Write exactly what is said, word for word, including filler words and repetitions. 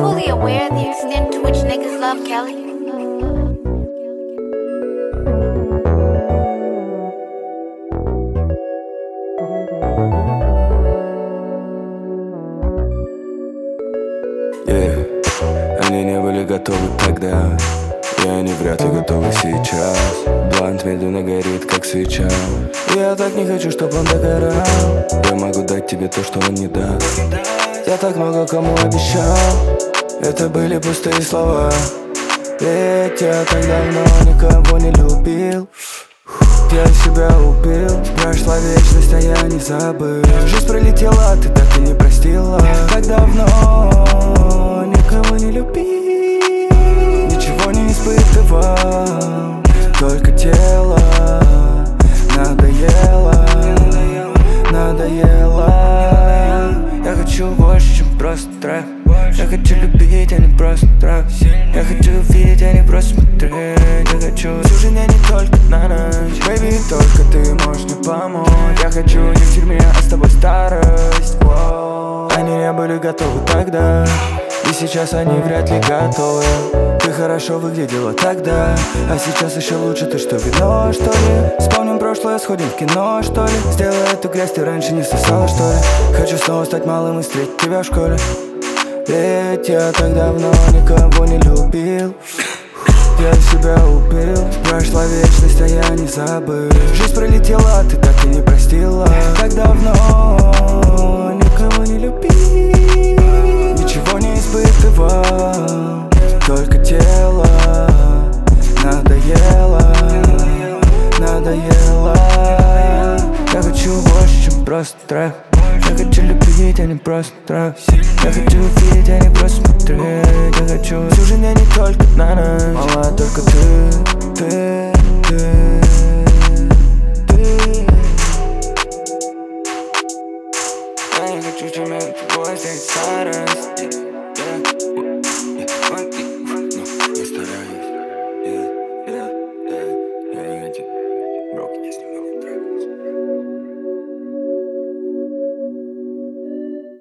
fully aware of the extent to which niggas love Kelly? Yeah. Они не были готовы тогда, и они вряд ли готовы сейчас. Блант медленно горит, как свеча. Я так не хочу, чтобы он догорал. Я могу дать тебе то, что он не даст. Я так много кому обещал. Это были пустые слова. Ведь я так давно никого не любил. Я себя убил. Прошла вечность, а я не забыл. Жизнь пролетела, ты так и не простила. Так давно никого не любил. Ничего не испытывал, только тело надоело, надоело. Я хочу больше, чем просто трэп. Я хочу любить, а не просто трап. Я хочу видеть, а не просто смотреть. Я хочу всю жизнь, а не только на ночь. Baby, только ты можешь мне помочь. Я хочу не в тюрьме, а с тобой старость. Воу. Они не были готовы тогда, и сейчас они вряд ли готовы. Ты хорошо выглядела тогда, а сейчас еще лучше. Ты что, вино, что ли? Вспомним прошлое, сходим в кино, что ли? Сделай эту грязь, ты раньше не сосала, что ли? Хочу снова стать малым и встретить тебя в школе. Ведь я так давно никого не любил. Я себя убил. Прошла вечность, а я не забыл. Жизнь пролетела, ты так и не простила. Так давно никого не любил. Ничего не испытывал, только тело надоело, надоело. Я хочу больше, чем просто трэп. Я хочу любить, а не просто трап. Я хочу видеть, а не просто смотреть. Я хочу всю жизнь, а не только на ночь. Мала, только ты, ты, ты, ты. Я не хочу, чем я тобой здесь старость.